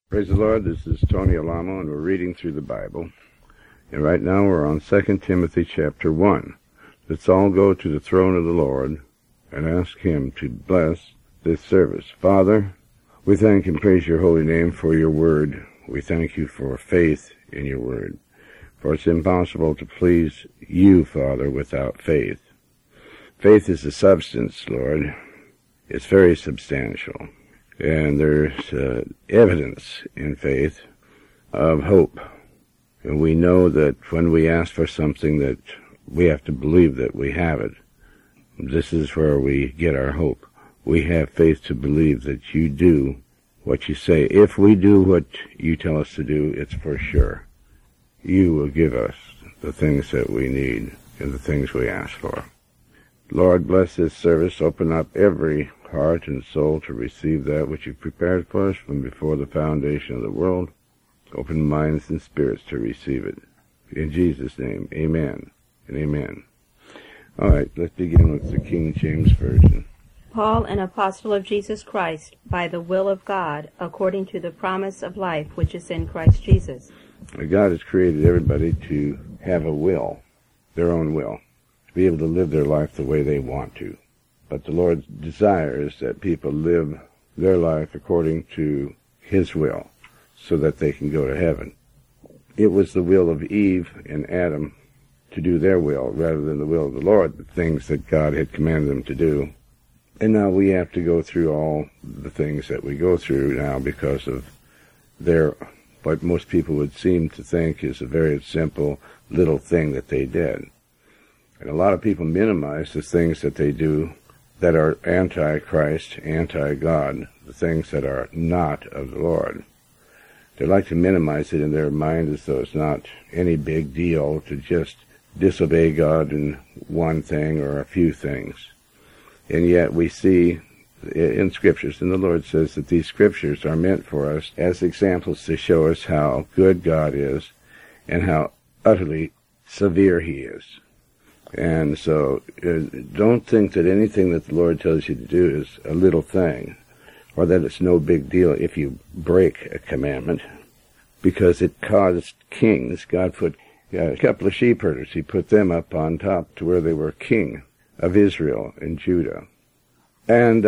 Praise the Lord. This is Tony Alamo, and we're reading through the Bible. And right now we're on 2 Timothy chapter 1. Let's all go to the throne of the Lord and ask Him to bless this service. Father, we thank and praise your holy name for your word. We thank you for faith in your word. For it's impossible to please you, Father, without faith. Faith is a substance, Lord. It's very substantial. And there's evidence in faith of hope. And we know that when we ask for something that we have to believe that we have it. This is where we get our hope. We have faith to believe that you do what you say. If we do what you tell us to do, it's for sure. You will give us the things that we need and the things we ask for. Lord, bless this service. Open up every heart and soul to receive that which you've prepared for us from before the foundation of the world. Open minds and spirits to receive it. In Jesus' name, amen and amen. All right, let's begin with the King James Version. Paul, an apostle of Jesus Christ, by the will of God, according to the promise of life which is in Christ Jesus. God has created everybody to have a will, their own will, to be able to live their life the way they want to. But the Lord desires that people live their life according to His will, so that they can go to heaven. It was the will of Eve and Adam to do their will, rather than the will of the Lord, the things that God had commanded them to do. And now we have to go through all the things that we go through now because of what most people would seem to think is a very simple little thing that they did. And a lot of people minimize the things that they do that are anti-Christ, anti-God, the things that are not of the Lord. They like to minimize it in their mind as though it's not any big deal to just disobey God in one thing or a few things. And yet we see in Scriptures, and the Lord says that these Scriptures are meant for us as examples to show us how good God is and how utterly severe He is. And so don't think that anything that the Lord tells you to do is a little thing, or that it's no big deal if you break a commandment, because it caused kings. God put a couple of sheep herders. He put them up on top to where they were king of Israel and Judah. And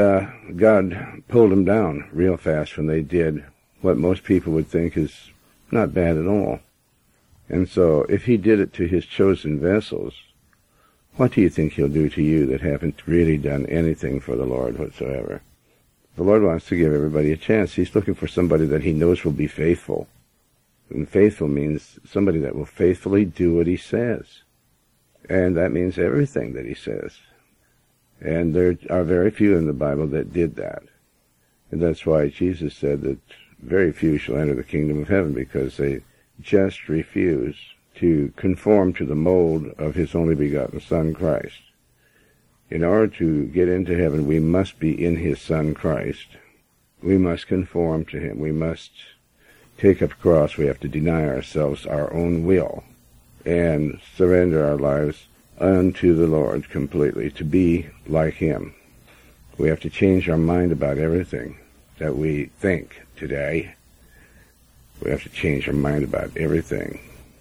God pulled them down real fast when they did what most people would think is not bad at all. And so if He did it to His chosen vessels, what do you think He'll do to you that haven't really done anything for the Lord whatsoever? The Lord wants to give everybody a chance. He's looking for somebody that He knows will be faithful. And faithful means somebody that will faithfully do what He says. And that means everything that He says. And there are very few in the Bible that did that. And that's why Jesus said that very few shall enter the kingdom of heaven, because they just refuse to conform to the mold of His only begotten Son, Christ. In order to get into heaven, we must be in His Son, Christ. We must conform to Him. We must take up a cross. We have to deny ourselves our own will and surrender our lives unto the Lord completely, to be like Him. We have to change our mind about everything that we think today. We have to change our mind about everything.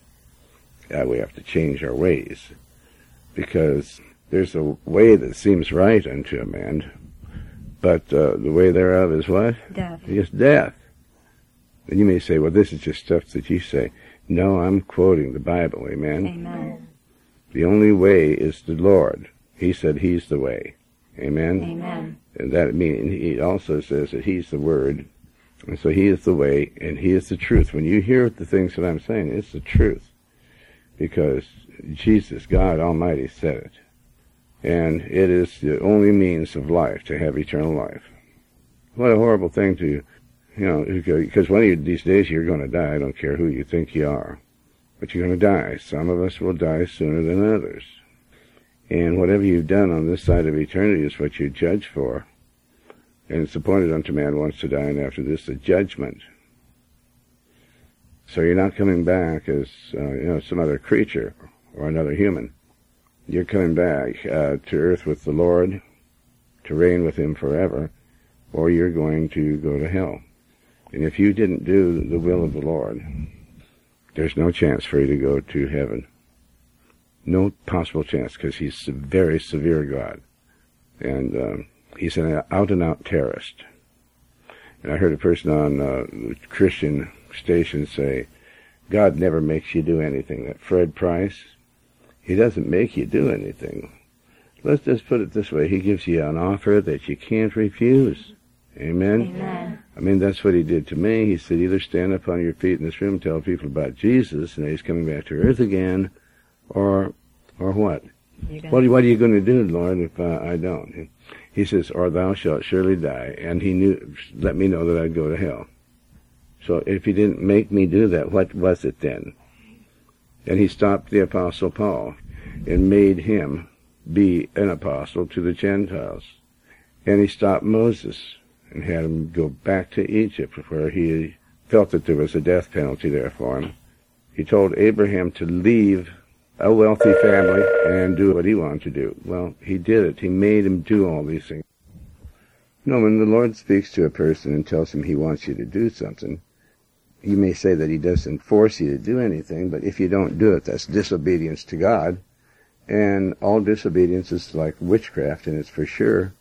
We have to change our ways, because there's a way that seems right unto a man, but the way thereof is what? Death. It's death. And you may say, well, this is just stuff that you say. No, I'm quoting the Bible, amen? Amen. The only way is the Lord. He said He's the way, amen? Amen. And that means He also says that He's the Word, and so He is the way, and He is the truth. When you hear the things that I'm saying, it's the truth. Because Jesus, God Almighty, said it. And it is the only means of life, to have eternal life. What a horrible thing to, because one of these days you're going to die. I don't care who you think you are. But you're going to die. Some of us will die sooner than others. And whatever you've done on this side of eternity is what you judge for. And it's appointed unto man once to die, and after this the judgment. So you're not coming back as, some other creature or another human. You're coming back to earth with the Lord, to reign with Him forever, or you're going to go to hell. And if you didn't do the will of the Lord, there's no chance for you to go to heaven. No possible chance, because he's a very severe God. And he's an out-and-out terrorist. And I heard a person on the Christian station say, God never makes you do anything. That Fred Price, he doesn't make you do anything. Let's just put it this way. He gives you an offer that you can't refuse. Amen? Amen. I mean, that's what he did to me. He said, either stand up on your feet in this room and tell people about Jesus, and he's coming back to earth again, or what? What are you going to do, Lord, if I don't? He says, or thou shalt surely die. And he let me know that I'd go to hell. So if he didn't make me do that, what was it then? And he stopped the Apostle Paul and made him be an apostle to the Gentiles. And he stopped Moses and had him go back to Egypt, where he felt that there was a death penalty there for him. He told Abraham to leave a wealthy family and do what he wanted to do. Well, he did it. He made him do all these things. No, when the Lord speaks to a person and tells him he wants you to do something, you may say that he doesn't force you to do anything, but if you don't do it, that's disobedience to God. And all disobedience is like witchcraft, and it's for sure.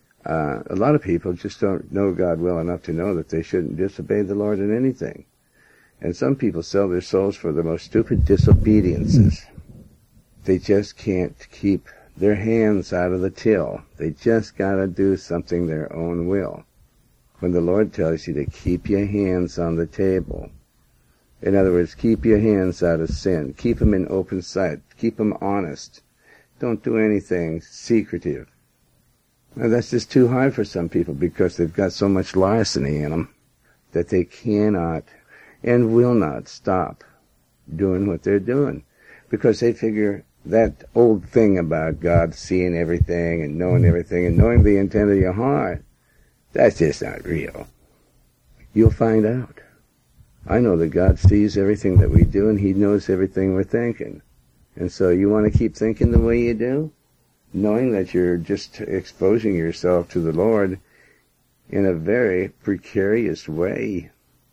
A lot of people just don't know God well enough to know that they shouldn't disobey the Lord in anything. And some people sell their souls for the most stupid disobediences. They just can't keep their hands out of the till. They just got to do something their own will. When the Lord tells you to keep your hands on the table, in other words, keep your hands out of sin, keep them in open sight, keep them honest, don't do anything secretive. Now, that's just too hard for some people because they've got so much larceny in them that they cannot and will not stop doing what they're doing, because they figure that old thing about God seeing everything and knowing the intent of your heart, that's just not real. You'll find out. I know that God sees everything that we do, and he knows everything we're thinking. And so you want to keep thinking the way you do, knowing that you're just exposing yourself to the Lord in a very precarious way.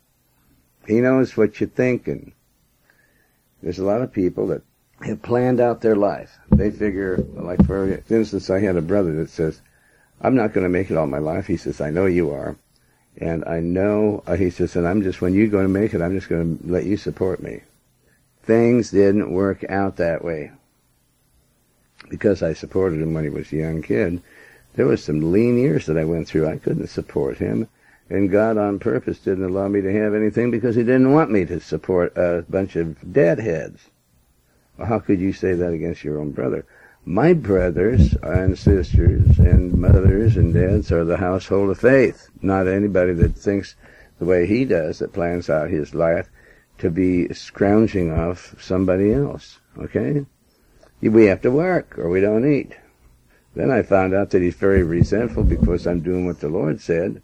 He knows what you're thinking. There's a lot of people that have planned out their life. They figure, like for instance, I had a brother that says, I'm not going to make it all my life. He says, I know you are. And I know, he says, and when you're going to make it, I'm just going to let you support me. Things didn't work out that way. Because I supported him when he was a young kid, there was some lean years that I went through. I couldn't support him. And God on purpose didn't allow me to have anything because he didn't want me to support a bunch of deadheads. Well, how could you say that against your own brother? My brothers and sisters and mothers and dads are the household of faith, not anybody that thinks the way he does, that plans out his life to be scrounging off somebody else, okay? We have to work or we don't eat. Then I found out that he's very resentful because I'm doing what the Lord said,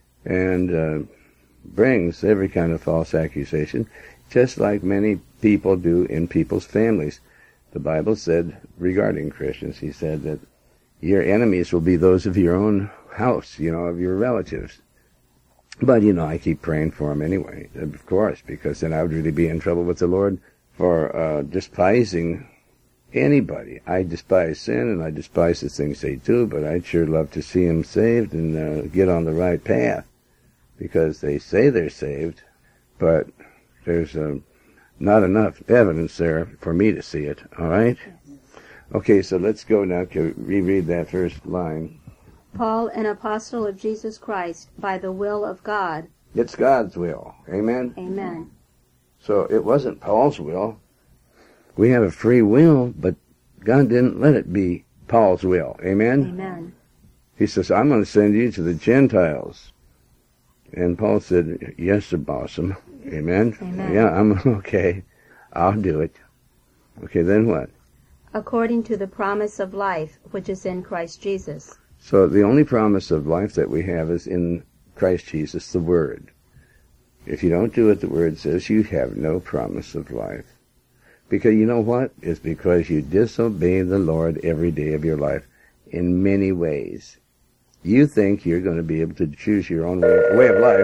and brings every kind of false accusation, just like many people do in people's families. The Bible said regarding Christians, he said that your enemies will be those of your own house, of your relatives. But, I keep praying for them anyway, of course, because then I would really be in trouble with the Lord for despising anybody. I despise sin and I despise the things they do, but I'd sure love to see them saved and get on the right path, because they say they're saved, but there's not enough evidence there for me to see it, all right? Okay, so let's go now to reread that first line. Paul, an apostle of Jesus Christ, by the will of God. It's God's will. Amen? Amen. So it wasn't Paul's will. We have a free will, but God didn't let it be Paul's will. Amen? Amen. He says, I'm going to send you to the Gentiles. And Paul said, yes, sir, bossum. Amen? Amen. Yeah, I'm okay. I'll do it. Okay, then what? According to the promise of life, which is in Christ Jesus. So the only promise of life that we have is in Christ Jesus, the Word. If you don't do what the Word says, you have no promise of life. Because you know what? It's because you disobey the Lord every day of your life in many ways. You think you're going to be able to choose your own way of life,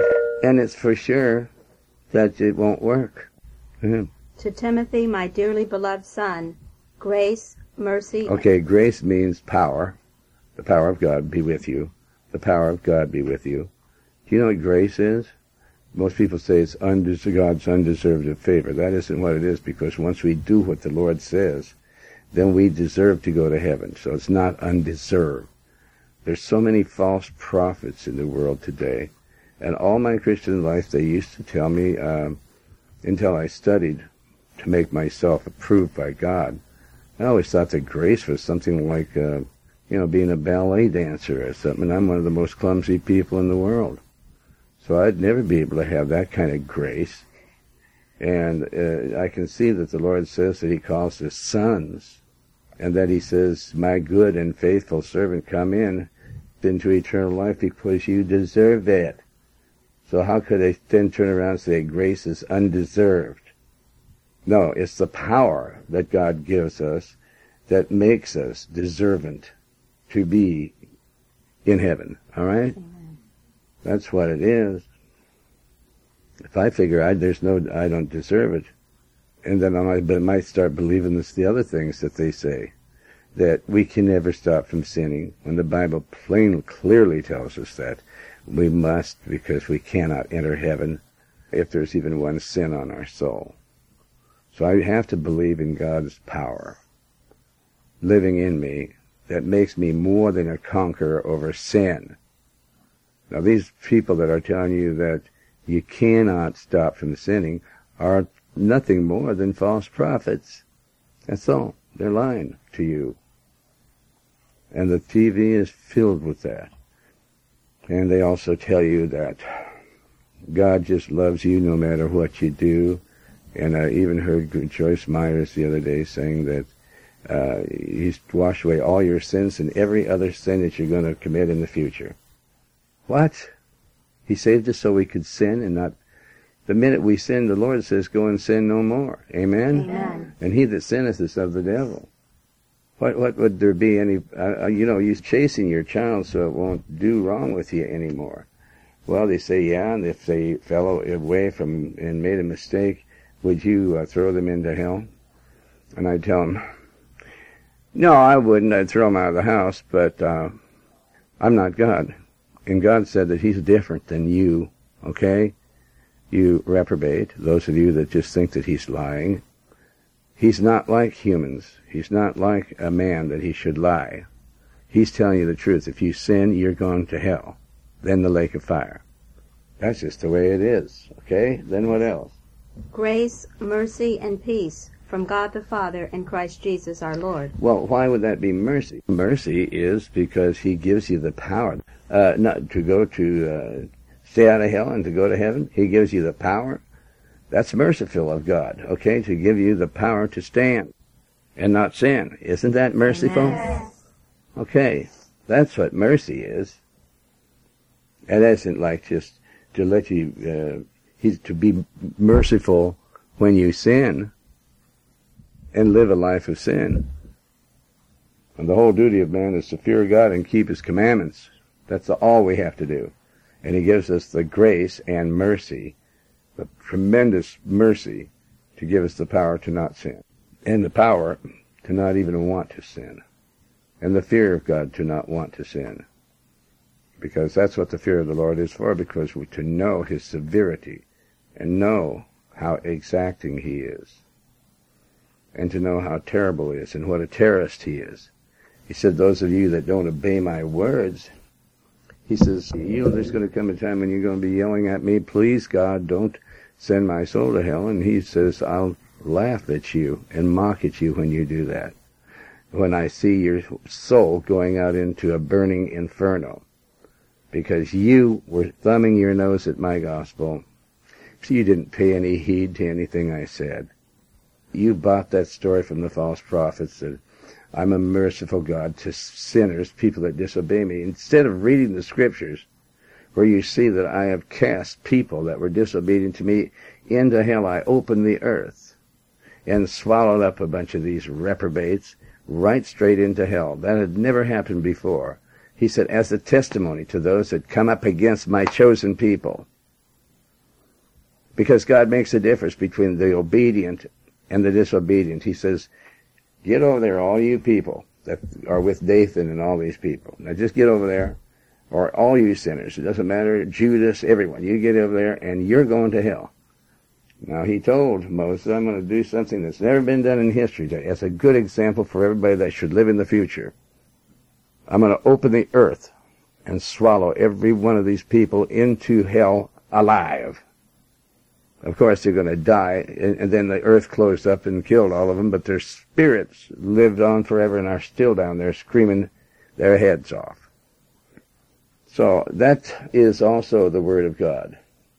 And it's for sure that it won't work. To Timothy, my dearly beloved son, grace, mercy... Okay, grace means power. The power of God be with you. The power of God be with you. Do you know what grace is? Most people say it's God's undeserved favor. That isn't what it is, because once we do what the Lord says, then we deserve to go to heaven. So it's not undeserved. There's so many false prophets in the world today. And all my Christian life, they used to tell me, until I studied to make myself approved by God, I always thought that grace was something like, being a ballet dancer or something. I'm one of the most clumsy people in the world. So I'd never be able to have that kind of grace. And I can see that the Lord says that he calls us sons, and that he says, my good and faithful servant, come into eternal life because you deserve it. So how could they then turn around and say grace is undeserved? No, it's the power that God gives us that makes us deserving to be in heaven. All right? Amen. That's what it is. If I figure I don't deserve it, and then I might start believing the other things that they say, that we can never stop from sinning, when the Bible clearly tells us that we must, because we cannot enter heaven if there's even one sin on our soul. So I have to believe in God's power living in me that makes me more than a conqueror over sin. Now these people that are telling you that you cannot stop from sinning are nothing more than false prophets. That's all. They're lying to you. And the TV is filled with that. And they also tell you that God just loves you no matter what you do. And I even heard Joyce Myers the other day saying that he's washed away all your sins and every other sin that you're going to commit in the future. What? He saved us so we could sin and not... The minute we sin, the Lord says, go and sin no more. Amen? Amen. And he that sinneth is of the devil. What would there be any... you're chasing your child so it won't do wrong with you anymore. Well, they say, yeah, and if they fell away from and made a mistake, would you throw them into hell? And I'd tell them, no, I wouldn't. I'd throw them out of the house, but I'm not God. And God said that he's different than you, okay? You reprobate, those of you that just think that he's lying. He's not like humans. He's not like a man that he should lie. He's telling you the truth. If you sin, you're going to hell, then the lake of fire. That's just the way it is, okay? Then what else? Grace, mercy, and peace from God the Father and Christ Jesus our Lord. Well, why would that be mercy? Mercy is because he gives you the power not to go to stay out of hell and to go to heaven. He gives you the power. That's merciful of God, okay, to give you the power to stand and not sin. Isn't that merciful? Yes. Okay, that's what mercy is. And that isn't like just to let you, he's to be merciful when you sin and live a life of sin. And the whole duty of man is to fear God and keep his commandments. That's all we have to do. And he gives us the grace and mercy, the tremendous mercy, to give us the power to not sin, and the power to not even want to sin, and the fear of God to not want to sin. Because that's what the fear of the Lord is for, because to know his severity and know how exacting he is, and to know how terrible he is and what a terrorist he is. He said, those of you that don't obey my words, he says, there's going to come a time when you're going to be yelling at me, please, God, don't send my soul to hell. And he says, I'll laugh at you and mock at you when you do that, when I see your soul going out into a burning inferno, because you were thumbing your nose at my gospel. So you didn't pay any heed to anything I said. You bought that story from the false prophets that I'm a merciful God to sinners, people that disobey me. Instead of reading the scriptures where you see that I have cast people that were disobedient to me into hell, I opened the earth and swallowed up a bunch of these reprobates right straight into hell. That had never happened before. He said, as a testimony to those that come up against my chosen people. Because God makes a difference between the obedient and the disobedient. He says, get over there, all you people that are with Dathan and all these people. Now just get over there, or all you sinners. It doesn't matter, Judas, everyone. You get over there and you're going to hell. Now he told Moses, I'm going to do something that's never been done in history. That's a good example for everybody that should live in the future. I'm going to open the earth and swallow every one of these people into hell alive. Of course, they're going to die, and then the earth closed up and killed all of them, but their spirits lived on forever and are still down there screaming their heads off. So that is also the Word of God.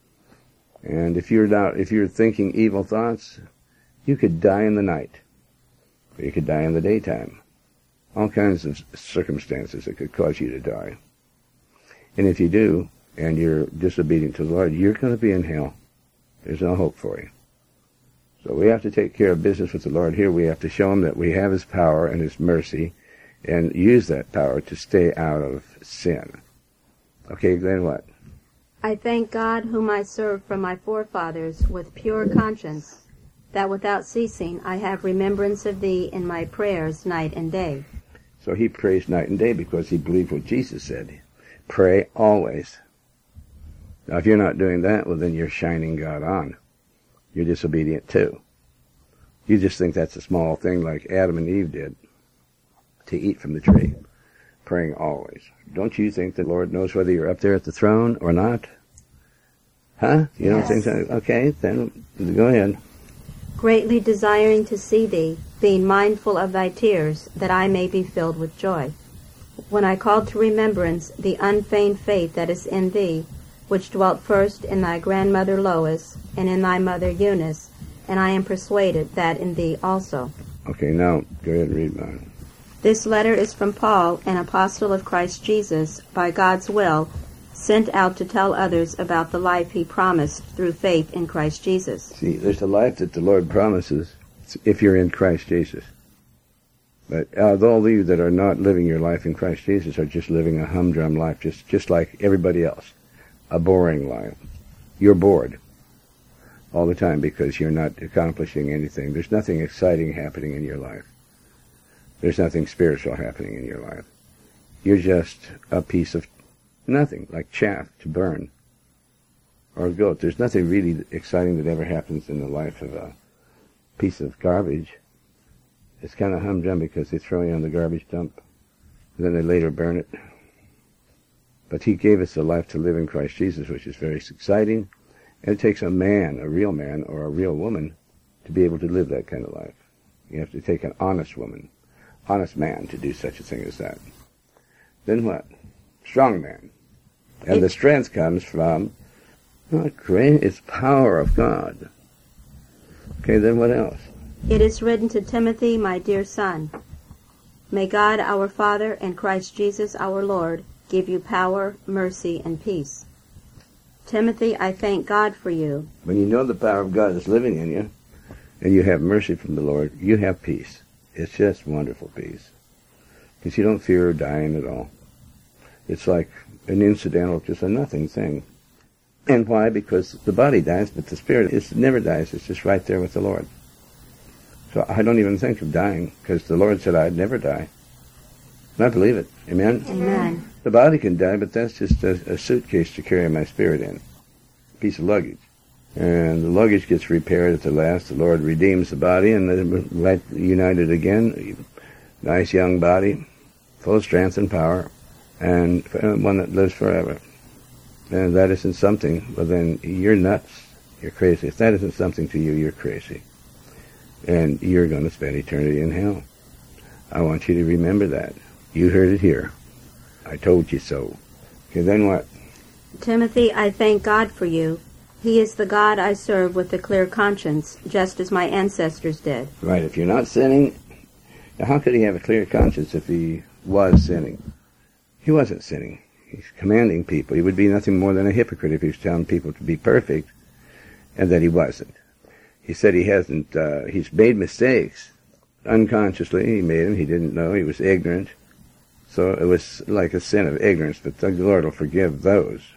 And if you're thinking evil thoughts, you could die in the night, or you could die in the daytime. All kinds of circumstances that could cause you to die. And if you do, and you're disobedient to the Lord, you're going to be in hell. There's no hope for you. So we have to take care of business with the Lord here. We have to show Him that we have His power and His mercy, and use that power to stay out of sin. Okay, then what? I thank God whom I serve from my forefathers with pure conscience, that without ceasing I have remembrance of thee in my prayers night and day. So he prays night and day because he believed what Jesus said. Pray always. Now, if you're not doing that, well, then you're shining God on. You're disobedient too. You just think that's a small thing like Adam and Eve did, to eat from the tree. Praying always. Don't you think the Lord knows whether you're up there at the throne or not? Huh? You don't think so? Okay, then go ahead. Greatly desiring to see thee, being mindful of thy tears, that I may be filled with joy. When I called to remembrance the unfeigned faith that is in thee, which dwelt first in thy grandmother Lois, and in thy mother Eunice, and I am persuaded that in thee also. Okay, now go ahead and read mine. This letter is from Paul, an apostle of Christ Jesus, by God's will, sent out to tell others about the life he promised through faith in Christ Jesus. See, there's a life that the Lord promises if you're in Christ Jesus. But all you that are not living your life in Christ Jesus are just living a humdrum life, just like everybody else. A boring life. You're bored all the time because you're not accomplishing anything. There's nothing exciting happening in your life. There's nothing spiritual happening in your life. You're just a piece of nothing, like chaff to burn, or a goat. There's nothing really exciting that ever happens in the life of a piece of garbage. It's kind of humdrum because they throw you on the garbage dump, and then they later burn it. But he gave us a life to live in Christ Jesus, which is very exciting, and it takes a man, a real man, or a real woman, to be able to live that kind of life. You have to take an honest woman, honest man to do such a thing as that. Then what? Strong man. And the strength comes from, it's power of God. Okay, then what else? It is written to Timothy, my dear son, may God our Father and Christ Jesus our Lord give you power, mercy, and peace. Timothy, I thank God for you. When you know the power of God is living in you, and you have mercy from the Lord, you have peace. It's just wonderful peace. Because you don't fear dying at all. It's like an incidental, just a nothing thing. And why? Because the body dies, but the spirit never dies. It's just right there with the Lord. So I don't even think of dying, because the Lord said I'd never die. And I believe it. Amen? Amen. The body can die, but that's just a suitcase to carry my spirit in. A piece of luggage. And the luggage gets repaired at the last. The Lord redeems the body, and they're united again. Nice young body, full of strength and power, and one that lives forever. And that isn't something, well then you're nuts. You're crazy. If that isn't something to you, you're crazy. And you're going to spend eternity in hell. I want you to remember that. You heard it here. I told you so. Okay, then what? Timothy, I thank God for you. He is the God I serve with a clear conscience, just as my ancestors did. Right, if you're not sinning, now how could he have a clear conscience if he was sinning? He wasn't sinning. He's commanding people. He would be nothing more than a hypocrite if he was telling people to be perfect, and that he wasn't. He said he hasn't, he's made mistakes. Unconsciously, he made them. He didn't know. He was ignorant. So it was like a sin of ignorance, but the Lord will forgive those.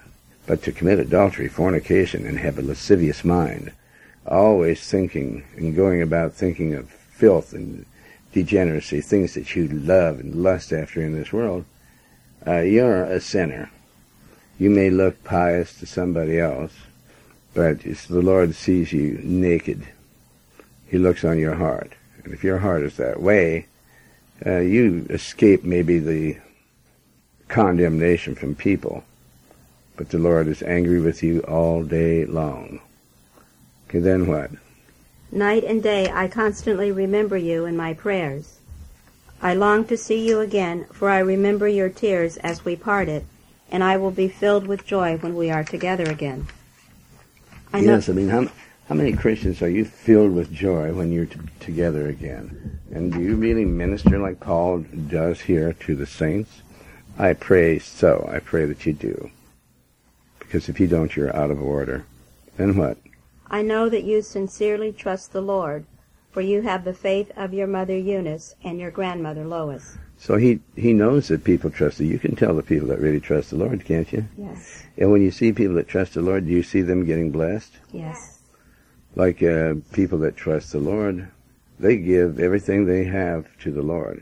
But to commit adultery, fornication, and have a lascivious mind, always thinking and going about thinking of filth and degeneracy, things that you love and lust after in this world, you're a sinner. You may look pious to somebody else, but the Lord sees you naked. He looks on your heart. And if your heart is that way, you escape maybe the condemnation from people, but the Lord is angry with you all day long. Okay, then what? Night and day I constantly remember you in my prayers. I long to see you again, for I remember your tears as we parted, and I will be filled with joy when we are together again. Yes, I mean, how many Christians are you filled with joy when you're together again? And do you really minister like Paul does here to the saints? I pray so. I pray that you do. Because if you don't, you're out of order. Then what? I know that you sincerely trust the Lord, for you have the faith of your mother Eunice and your grandmother Lois. So he knows that people trust him. You can tell the people that really trust the Lord, can't you? Yes. And when you see people that trust the Lord, do you see them getting blessed? Yes. Like people that trust the Lord, they give everything they have to the Lord,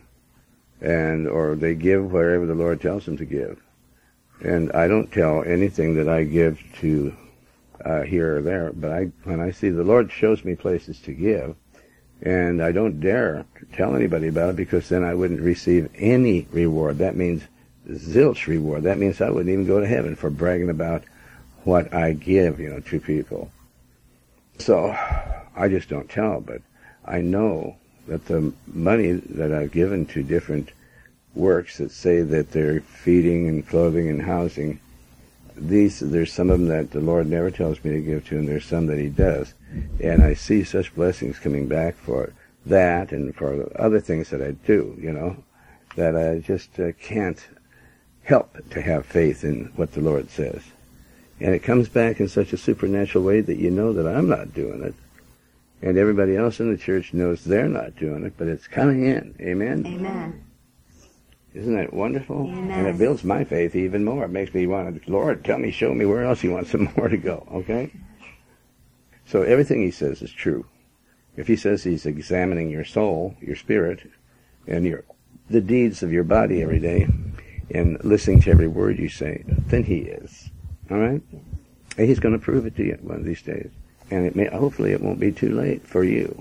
or they give wherever the Lord tells them to give. And I don't tell anything that I give to here or there, but when I see the Lord shows me places to give, and I don't dare to tell anybody about it, because then I wouldn't receive any reward. That means zilch reward. That means I wouldn't even go to heaven for bragging about what I give, to people. So I just don't tell, but I know that the money that I've given to different works that say that they're feeding and clothing and housing, there's some of them that the Lord never tells me to give to, and there's some that he does. And I see such blessings coming back for that and for other things that I do, that I just can't help to have faith in what the Lord says. And it comes back in such a supernatural way that you know that I'm not doing it. And everybody else in the church knows they're not doing it, but it's coming in. Amen? Amen. Isn't that wonderful? Amen. And it builds my faith even more. It makes me want to, Lord, show me where else you want some more to go, okay? So everything he says is true. If he says he's examining your soul, your spirit, and the deeds of your body every day, and listening to every word you say, then he is. All right? And he's going to prove it to you one of these days. And hopefully it won't be too late for you.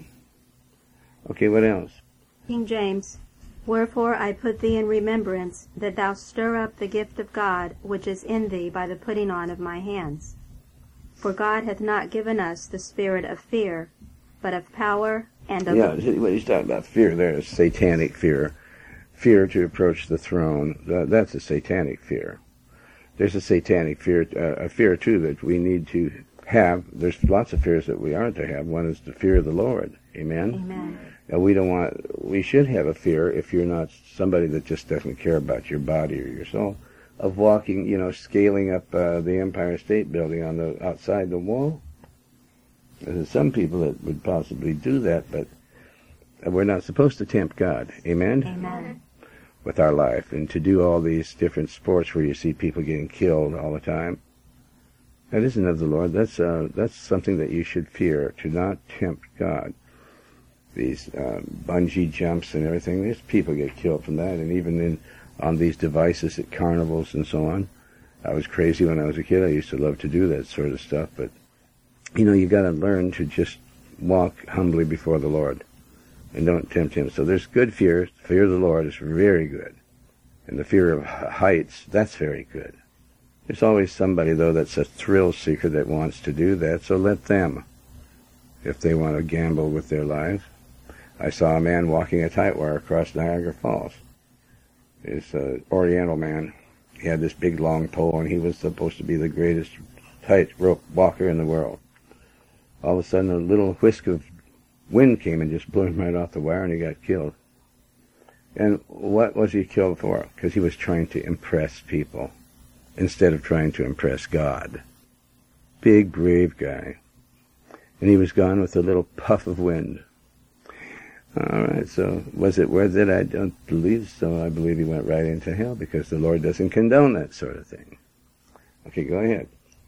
Okay, what else? King James, wherefore I put thee in remembrance, that thou stir up the gift of God which is in thee by the putting on of my hands. For God hath not given us the spirit of fear, but of power and of... Yeah, what he's talking about fear there is satanic fear. Fear to approach the throne. That's a satanic fear. There's a satanic fear, a fear too that we need to have. There's lots of fears that we aren't to have. One is the fear of the Lord. Amen? Amen. And we should have a fear, if you're not somebody that just doesn't care about your body or your soul, of walking, scaling up the Empire State Building outside the wall. There's some people that would possibly do that, but we're not supposed to tempt God. Amen? Amen. With our life, and to do all these different sports where you see people getting killed all the time. That isn't of the Lord. That's something that you should fear, to not tempt God. These bungee jumps and everything, these people get killed from that, and even on these devices at carnivals and so on. I was crazy when I was a kid. I used to love to do that sort of stuff, but you got to learn to just walk humbly before the Lord and don't tempt him. So there's good fear. Fear of the Lord is very good. And the fear of heights, that's very good. There's always somebody, though, that's a thrill seeker that wants to do that, so let them, if they want to gamble with their lives. I saw a man walking a tight wire across Niagara Falls. It's an Oriental man. He had this big, long pole, and he was supposed to be the greatest tight rope walker in the world. All of a sudden, a little whisk of wind came and just blew him right off the wire, and he got killed. And what was he killed for? Because he was trying to impress people instead of trying to impress God. Big, brave guy. And he was gone with a little puff of wind. All right, so was it worth it? I don't believe so. I believe he went right into hell, because the Lord doesn't condone that sort of thing. Okay, go ahead.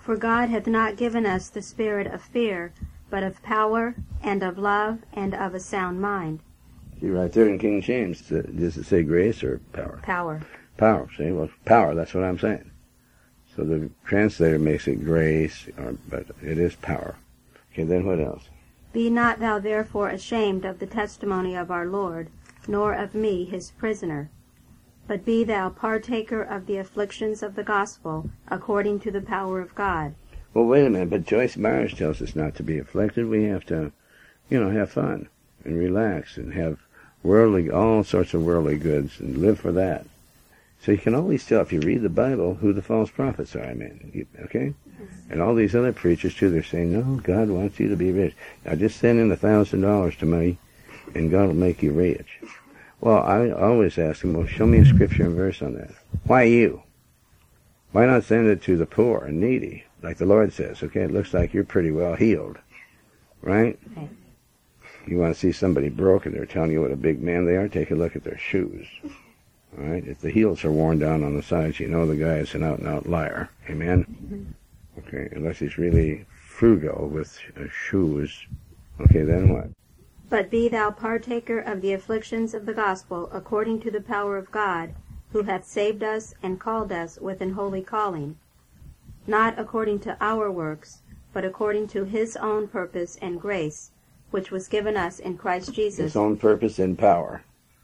For God hath not given us the spirit of fear, but of power, and of love, and of a sound mind. See, right there in King James, does it say grace or power? Power. Power, see? Well, power, that's what I'm saying. So the translator makes it grace, but it is power. Okay, then what else? Be not thou therefore ashamed of the testimony of our Lord, nor of me his prisoner. But be thou partaker of the afflictions of the gospel, according to the power of God. Well, wait a minute, but Joyce Myers tells us not to be afflicted. We have to, have fun and relax and have all sorts of worldly goods and live for that. So you can always tell, if you read the Bible, who the false prophets are, okay? And all these other preachers, too, they're saying, no, God wants you to be rich. Now just send in $1,000 to me, and God will make you rich. Well, I always ask them, well, show me a scripture and verse on that. Why you? Why not send it to the poor and needy, like the Lord says? Okay, it looks like you're pretty well healed, right? Okay. You want to see somebody broken, they're telling you what a big man they are, take a look at their shoes. All right? If the heels are worn down on the sides, you know the guy is an out-and-out liar. Amen? Mm-hmm. Okay, unless he's really frugal with shoes. Okay, then what? But be thou partaker of the afflictions of the gospel, according to the power of God, who hath saved us and called us with an holy calling, not according to our works, but according to his own purpose and grace, which was given us in Christ Jesus. His own purpose and power.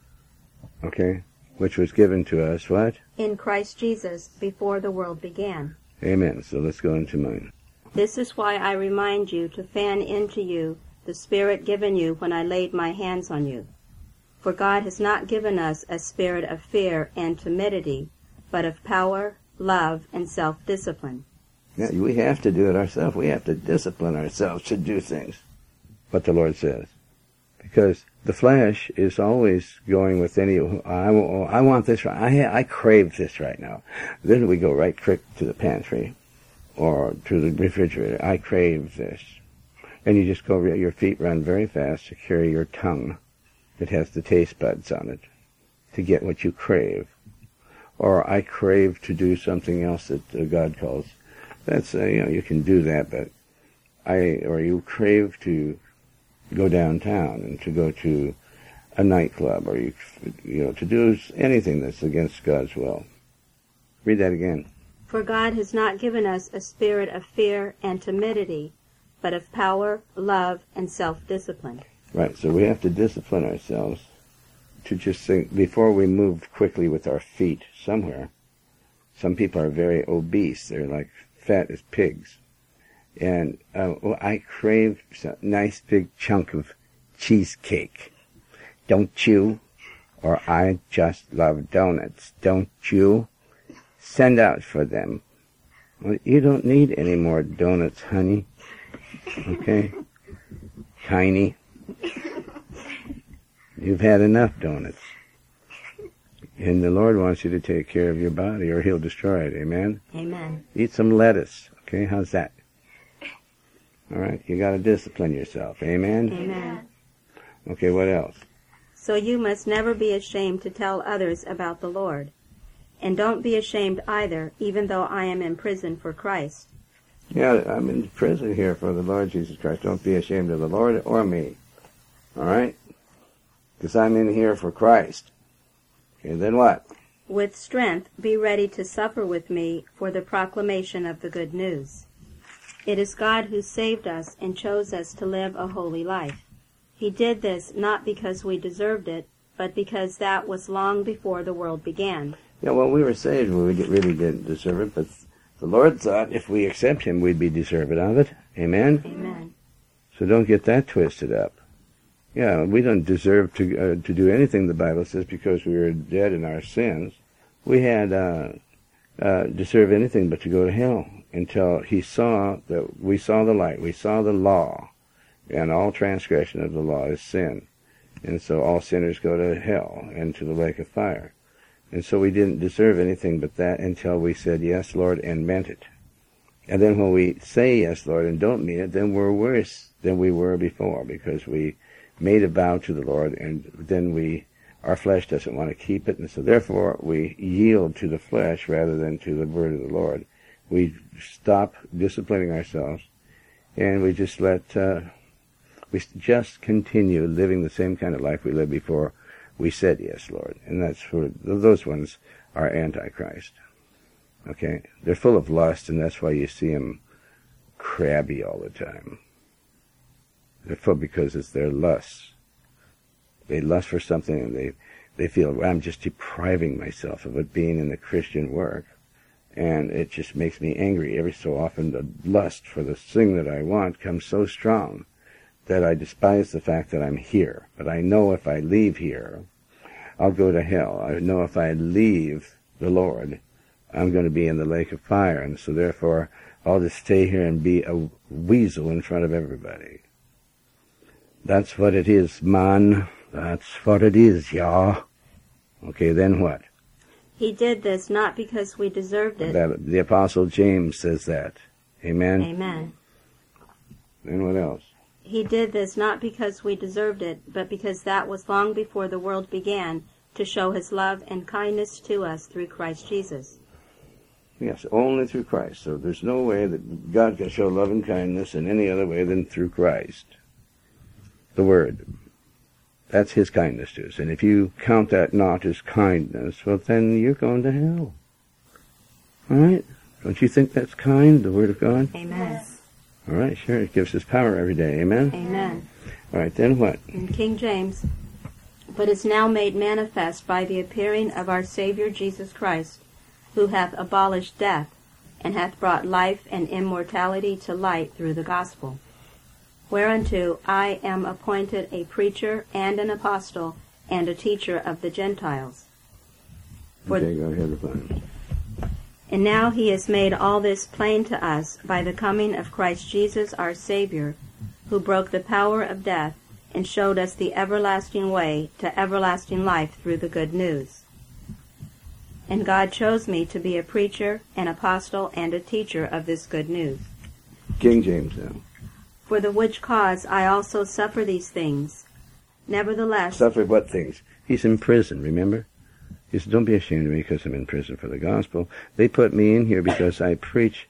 Okay? Which was given to us, what? In Christ Jesus, before the world began. Amen. So let's go into mine. This is why I remind you to fan into you the Spirit given you when I laid my hands on you. For God has not given us a spirit of fear and timidity, but of power, love, and self-discipline. Yeah, we have to do it ourselves. We have to discipline ourselves to do things, what the Lord says. Because the flesh is always going with I want this, I crave this right now. Then we go right quick to the pantry or to the refrigerator. I crave this. And you just go, your feet run very fast to carry your tongue that has the taste buds on it to get what you crave. Or I crave to do something else that God calls. That's, you can do that, but or you crave to go downtown and to go to a nightclub, or to do anything that's against God's will. Read that again. For God has not given us a spirit of fear and timidity, but of power, love, and self-discipline. Right, so we have to discipline ourselves to just think, before we move quickly with our feet somewhere. Some people are very obese. They're like fat as pigs. And I crave a nice big chunk of cheesecake. Don't you? Or I just love donuts. Don't you? Send out for them. Well, you don't need any more donuts, honey. Okay? Tiny. You've had enough donuts. And the Lord wants you to take care of your body, or he'll destroy it. Amen? Amen. Eat some lettuce. Okay? How's that? All right? You got to discipline yourself. Amen? Amen. Okay, what else? So you must never be ashamed to tell others about the Lord. And don't be ashamed either, even though I am in prison for Christ. Yeah, I'm in prison here for the Lord Jesus Christ. Don't be ashamed of the Lord or me. All right? Because I'm in here for Christ. Okay, then what? With strength be ready to suffer with me for the proclamation of the good news. It is God who saved us and chose us to live a holy life. He did this not because we deserved it, but because that was long before the world began. Yeah, well, we were saved when we really didn't deserve it, but the Lord thought if we accept him, we'd be deserving of it. Amen? Amen. So don't get that twisted up. Yeah, we don't deserve to do anything, the Bible says, because we were dead in our sins. We had deserve anything but to go to hell until we saw the light, we saw the law, and all transgression of the law is sin. And so all sinners go to hell and to the lake of fire. And so we didn't deserve anything but that until we said, yes, Lord, and meant it. And then when we say, yes, Lord, and don't mean it, then we're worse than we were before, because we made a vow to the Lord, and then our flesh doesn't want to keep it, and so therefore we yield to the flesh rather than to the word of the Lord. We stop disciplining ourselves, and we just just continue living the same kind of life we lived before we said, yes, Lord. And those ones are Antichrist. Okay? They're full of lust, and that's why you see them crabby all the time. They're full because it's their lust. They lust for something, and they feel, well, I'm just depriving myself of it being in the Christian work. And it just makes me angry. Every so often the lust for the thing that I want comes so strong that I despise the fact that I'm here. But I know if I leave here, I'll go to hell. I know if I leave the Lord, I'm going to be in the lake of fire. And so therefore, I'll just stay here and be a weasel in front of everybody. That's what it is, man. That's what it is, y'all. Okay, then what? He did this not because we deserved it. The Apostle James says that. Amen? Amen. Then what else? He did this not because we deserved it, but because that was long before the world began, to show his love and kindness to us through Christ Jesus. Yes, only through Christ. So there's no way that God can show love and kindness in any other way than through Christ. The Word. That's his kindness to us. And if you count that not as kindness, well, then you're going to hell. All right? Don't you think that's kind, the Word of God? Amen. All right, sure. It gives us power every day. Amen? Amen. All right, then what? In King James, but is now made manifest by the appearing of our Savior Jesus Christ, who hath abolished death, and hath brought life and immortality to light through the gospel. Whereunto I am appointed a preacher and an apostle and a teacher of the Gentiles. Okay, go ahead and find. And now he has made all this plain to us by the coming of Christ Jesus our Savior, who broke the power of death and showed us the everlasting way to everlasting life through the good news. And God chose me to be a preacher, an apostle, and a teacher of this good news. King James now. For the which cause I also suffer these things. Nevertheless... Suffer what things? He's in prison, remember? He said, don't be ashamed of me because I'm in prison for the gospel. They put me in here because I preach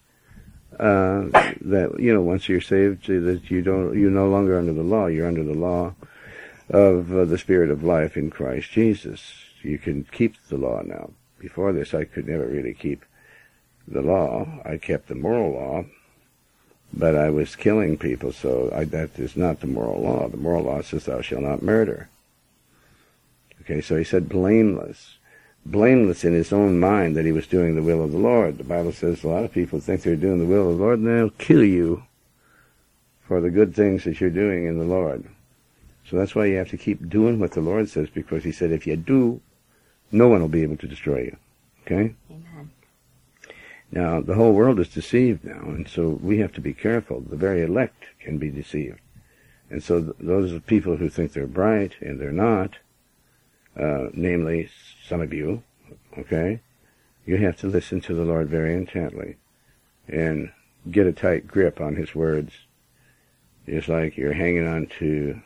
that, once you're saved, that you're no longer under the law. You're under the law of the Spirit of life in Christ Jesus. You can keep the law now. Before this, I could never really keep the law. I kept the moral law. But I was killing people, so that is not the moral law. The moral law says, thou shalt not murder. Okay, so he said blameless. Blameless in his own mind that he was doing the will of the Lord. The Bible says a lot of people think they're doing the will of the Lord, and they'll kill you for the good things that you're doing in the Lord. So that's why you have to keep doing what the Lord says, because he said if you do, no one will be able to destroy you. Okay? Amen. Now, the whole world is deceived now, and so we have to be careful. The very elect can be deceived. And so those are people who think they're bright, and they're not, namely some of you, okay? You have to listen to the Lord very intently and get a tight grip on his words. It's like you're hanging on to,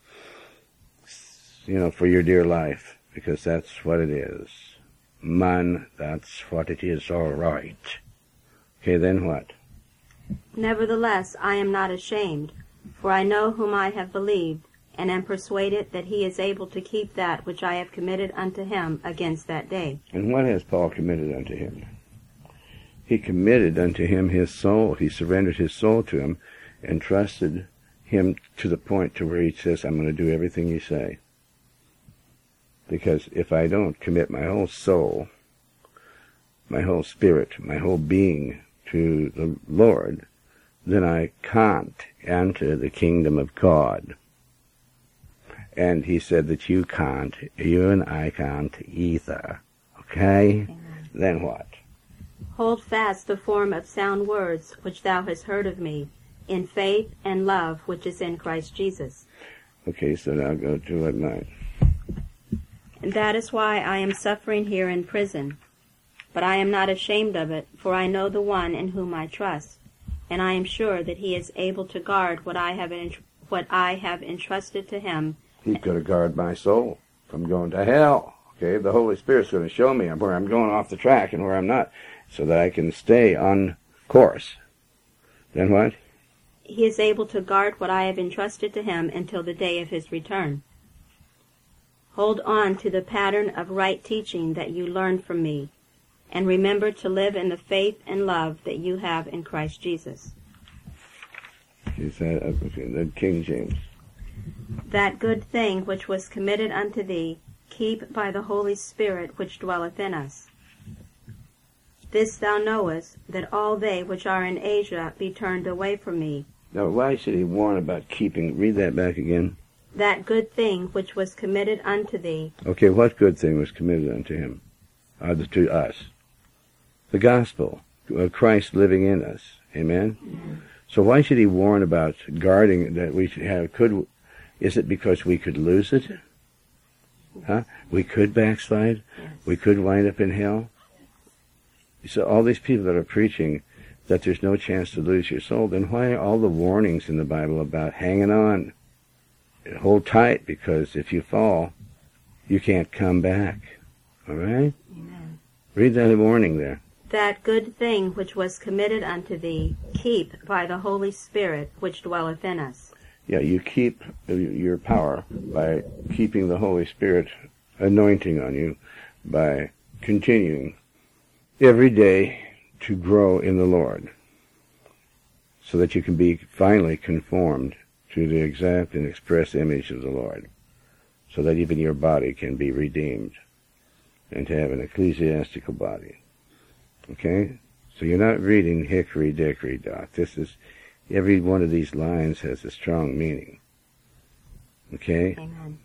for your dear life, because that's what it is. Man, that's what it is, all right. Okay, then what? Nevertheless, I am not ashamed, for I know whom I have believed, and am persuaded that he is able to keep that which I have committed unto him against that day. And what has Paul committed unto him? He committed unto him his soul. He surrendered his soul to him and trusted him to the point to where he says, I'm going to do everything you say. Because if I don't commit my whole soul, my whole spirit, my whole being to the Lord, then I can't enter the kingdom of God. And he said that you can't, you and I can't either. Okay? Amen. Then what? Hold fast the form of sound words which thou hast heard of me, in faith and love which is in Christ Jesus. Okay, so now go to it now. And that is why I am suffering here in prison. But I am not ashamed of it, for I know the one in whom I trust, and I am sure that he is able to guard what I have entrusted to him. He's going to guard my soul from going to hell. Okay, the Holy Spirit's going to show me where I'm going off the track and where I'm not, so that I can stay on course. Then what? He is able to guard what I have entrusted to him until the day of his return. Hold on to the pattern of right teaching that you learned from me, and remember to live in the faith and love that you have in Christ Jesus. Is that the King James? That good thing which was committed unto thee, keep by the Holy Spirit which dwelleth in us. This thou knowest, that all they which are in Asia be turned away from me. Now, why should he warn about keeping? Read that back again. That good thing which was committed unto thee. Okay, what good thing was committed unto him? To us. The gospel of Christ living in us. Amen? Mm-hmm. So why should he warn about guarding that we should have? Is it because we could lose it? Huh? We could backslide? Yes. We could wind up in hell? So all these people that are preaching that there's no chance to lose your soul, then why are all the warnings in the Bible about hanging on? Hold tight, because if you fall, you can't come back. All right? Amen. Read that warning there. That good thing which was committed unto thee, keep by the Holy Spirit which dwelleth in us. Yeah, you keep your power by keeping the Holy Spirit anointing on you, by continuing every day to grow in the Lord, so that you can be finally conformed to the exact and express image of the Lord, so that even your body can be redeemed and to have an ecclesiastical body. Okay? So you're not reading hickory dickory dock. This is, every one of these lines has a strong meaning. Okay? Amen.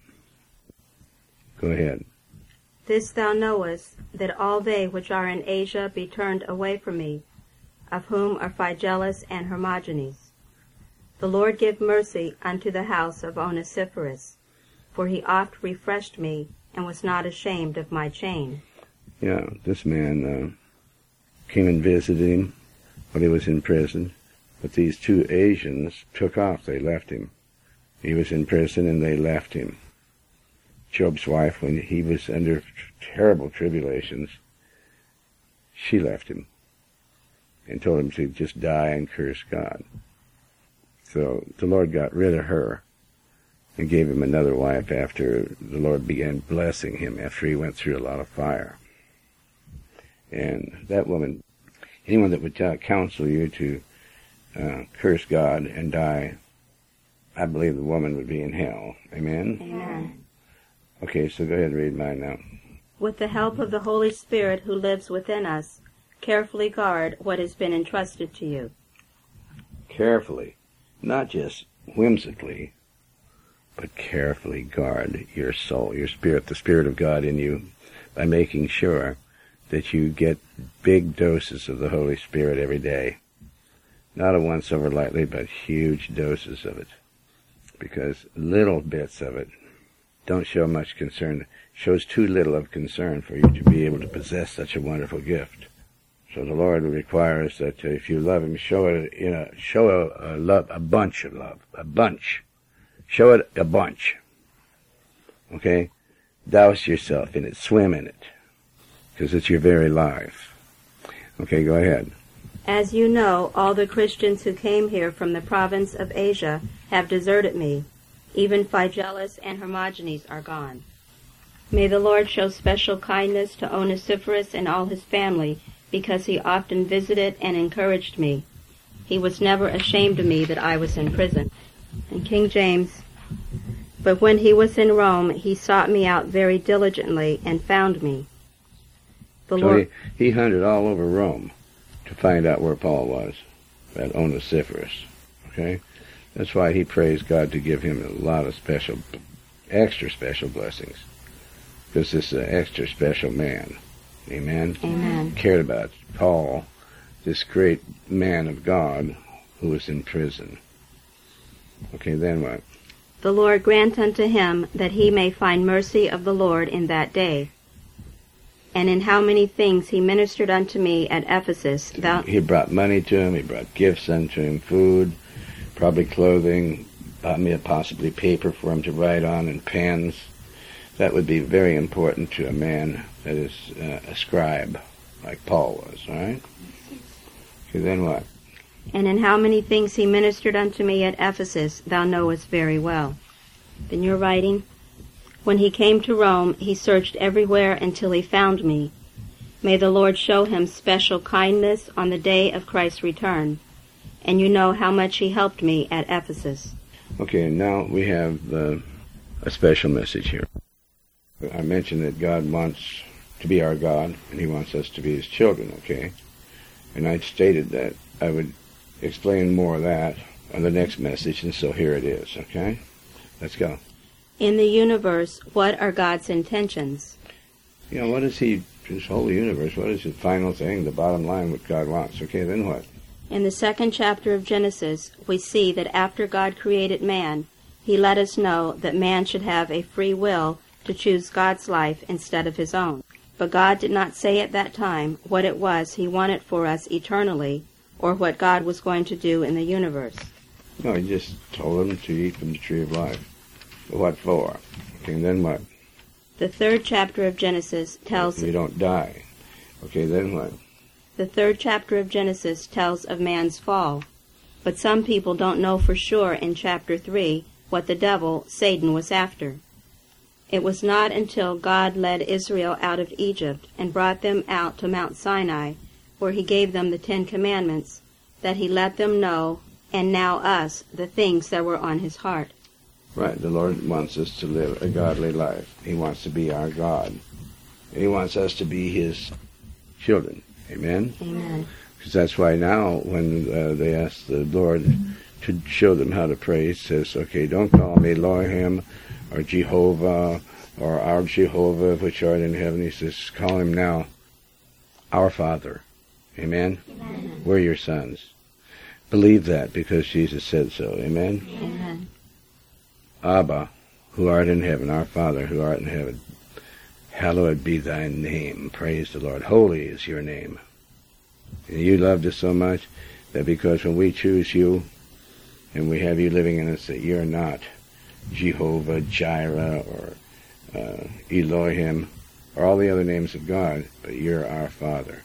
Go ahead. This thou knowest, that all they which are in Asia be turned away from me, of whom are Phygellus and Hermogenes. The Lord give mercy unto the house of Onesiphorus, for he oft refreshed me, and was not ashamed of my chain. Yeah, this man came and visited him when he was in prison, but these two Asians took off. They left him. He was in prison, and they left him. Job's wife, when he was under terrible tribulations, she left him and told him to just die and curse God. So the Lord got rid of her and gave him another wife after the Lord began blessing him after he went through a lot of fire. And that woman, anyone that would counsel you to curse God and die, I believe the woman would be in hell. Amen? Amen. Okay, so go ahead and read mine now. With the help of the Holy Spirit who lives within us, carefully guard what has been entrusted to you. Carefully, not just whimsically, but carefully guard your soul, your spirit, the Spirit of God in you, by making sure that you get big doses of the Holy Spirit every day. Not a once over lightly, but huge doses of it. Because little bits of it don't show much concern. Shows too little of concern for you to be able to possess such a wonderful gift. So the Lord requires that if you love Him, show it. Show a bunch of love, a bunch. Show it a bunch. Okay, douse yourself in it, swim in it, because it's your very life. Okay, go ahead. As you know, all the Christians who came here from the province of Asia have deserted me. Even Phygellus and Hermogenes are gone. May the Lord show special kindness to Onesiphorus and all his family, because he often visited and encouraged me. He was never ashamed of me that I was in prison. And King James, but when he was in Rome, he sought me out very diligently and found me. So he hunted all over Rome to find out where Paul was, at Onesiphorus. Okay? That's why he praised God to give him a lot of extra special blessings. Because this is an extra special man. Amen? Amen. Cared about Paul, this great man of God who was in prison. Okay, then what? The Lord grant unto him that he may find mercy of the Lord in that day. And in how many things he ministered unto me at Ephesus. He brought money to him, he brought gifts unto him, food, probably clothing, possibly paper for him to write on, and pens. That would be very important to a man that is a scribe, like Paul was, all right? Okay, then what? And in how many things he ministered unto me at Ephesus, thou knowest very well. Then you're writing, when he came to Rome, he searched everywhere until he found me. May the Lord show him special kindness on the day of Christ's return. And you know how much he helped me at Ephesus. Okay, now we have a special message here. I mentioned that God wants to be our God, and he wants us to be his children, okay? And I stated that I would explain more of that on the next message, and so here it is, okay? Let's go. In the universe, what are God's intentions? You know, what is his whole universe? What is the final thing, the bottom line, what God wants? Okay, then what? In the 2nd chapter of Genesis, we see that after God created man, he let us know that man should have a free will to choose God's life instead of his own. But God did not say at that time what it was he wanted for us eternally, or what God was going to do in the universe. No, he just told them to eat from the tree of life. What for? Okay, then what? The 3rd chapter of Genesis tells... You don't die. Okay, then what? The 3rd chapter of Genesis tells of man's fall. But some people don't know for sure in chapter 3 what the devil, Satan, was after. It was not until God led Israel out of Egypt and brought them out to Mount Sinai, where he gave them the 10 Commandments, that he let them know, and now us, the things that were on his heart. Right, the Lord wants us to live a godly life. He wants to be our God. And he wants us to be his children. Amen? Amen. Because that's why now when they ask the Lord to show them how to pray, he says, okay, don't call me Elohim or Jehovah or our Jehovah which art in heaven. He says, call him now our Father. Amen? Amen. We're your sons. Believe that because Jesus said so. Amen? Amen. Abba, who art in heaven, our Father who art in heaven, hallowed be thy name. Praise the Lord. Holy is your name. And you loved us so much that because when we choose you and we have you living in us, that you're not Jehovah, Jireh, or Elohim, or all the other names of God, but you're our Father.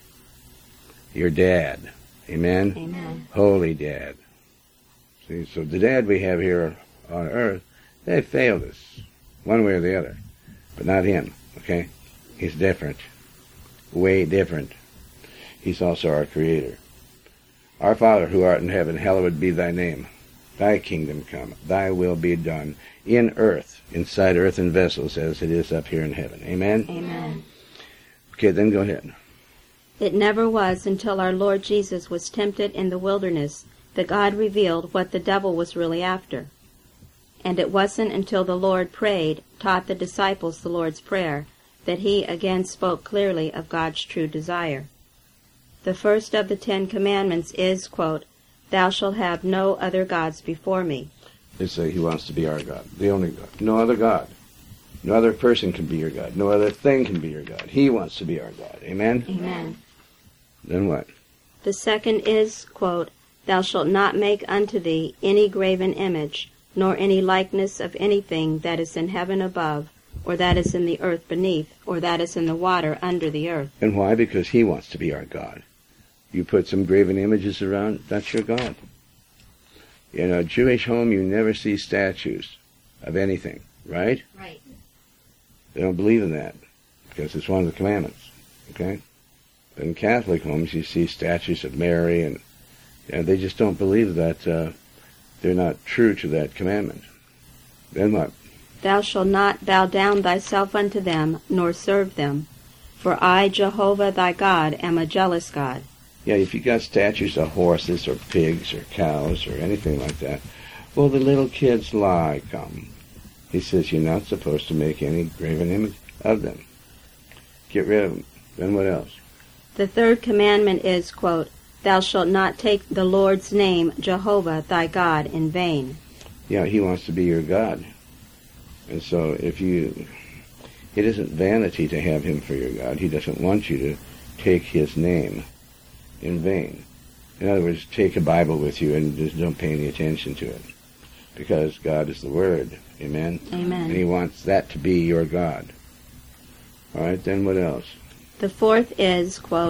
Your Dad. Amen? Amen. Holy Dad. See, so the Dad we have here on earth, they failed us, one way or the other, but not him, okay? He's different, way different. He's also our Creator. Our Father who art in heaven, hallowed be thy name. Thy kingdom come, thy will be done, in earth, inside earthen vessels, as it is up here in heaven. Amen? Amen. Okay, then go ahead. It never was until our Lord Jesus was tempted in the wilderness that God revealed what the devil was really after. And it wasn't until the Lord prayed, taught the disciples the Lord's Prayer, that he again spoke clearly of God's true desire. The first of the 10 Commandments is, quote, "Thou shalt have no other gods before me." They say he wants to be our God, the only God. No other God. No other person can be your God. No other thing can be your God. He wants to be our God. Amen? Amen. Then what? The second is, quote, "Thou shalt not make unto thee any graven image, nor any likeness of anything that is in heaven above, or that is in the earth beneath, or that is in the water under the earth." And why? Because he wants to be our God. You put some graven images around, that's your God. In a Jewish home, you never see statues of anything, right? Right. They don't believe in that, because it's one of the commandments, okay? But in Catholic homes, you see statues of Mary, and they just don't believe that they're not true to that commandment. Then what? "Thou shalt not bow down thyself unto them, nor serve them. For I, Jehovah thy God, am a jealous God." Yeah, if you got statues of horses or pigs or cows or anything like that, well, the little kids lie, come. He says you're not supposed to make any graven image of them. Get rid of them. Then what else? The third commandment is, quote, "Thou shalt not take the Lord's name, Jehovah thy God, in vain." Yeah, he wants to be your God. And so it isn't vanity to have him for your God. He doesn't want you to take his name in vain. In other words, take a Bible with you and just don't pay any attention to it. Because God is the Word. Amen? Amen. And he wants that to be your God. All right, then what else? The fourth is, quote,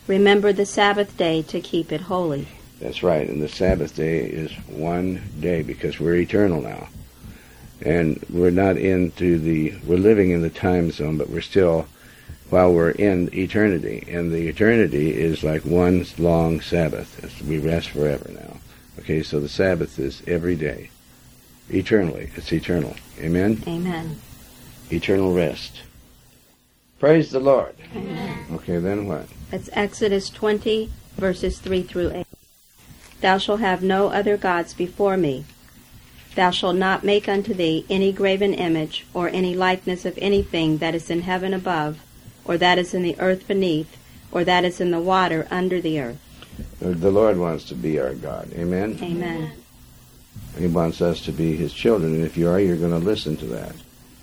Remember the Sabbath day to keep it holy. That's right, and the Sabbath day is one day because we're eternal now. And we're not we're living in the time zone, but we're still, while we're in eternity. And the eternity is like one long Sabbath. We rest forever now. Okay, so the Sabbath is every day. Eternally. It's eternal. Amen? Amen. Eternal rest. Praise the Lord. Amen. Okay, then what? It's Exodus 20, verses 3 through 8. Thou shalt have no other gods before me. Thou shalt not make unto thee any graven image, or any likeness of anything that is in heaven above, or that is in the earth beneath, or that is in the water under the earth. The Lord wants to be our God. Amen? Amen. He wants us to be His children, and if you are, you're going to listen to that.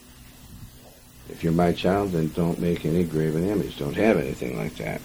If you're my child, then don't make any graven image. Don't have anything like that.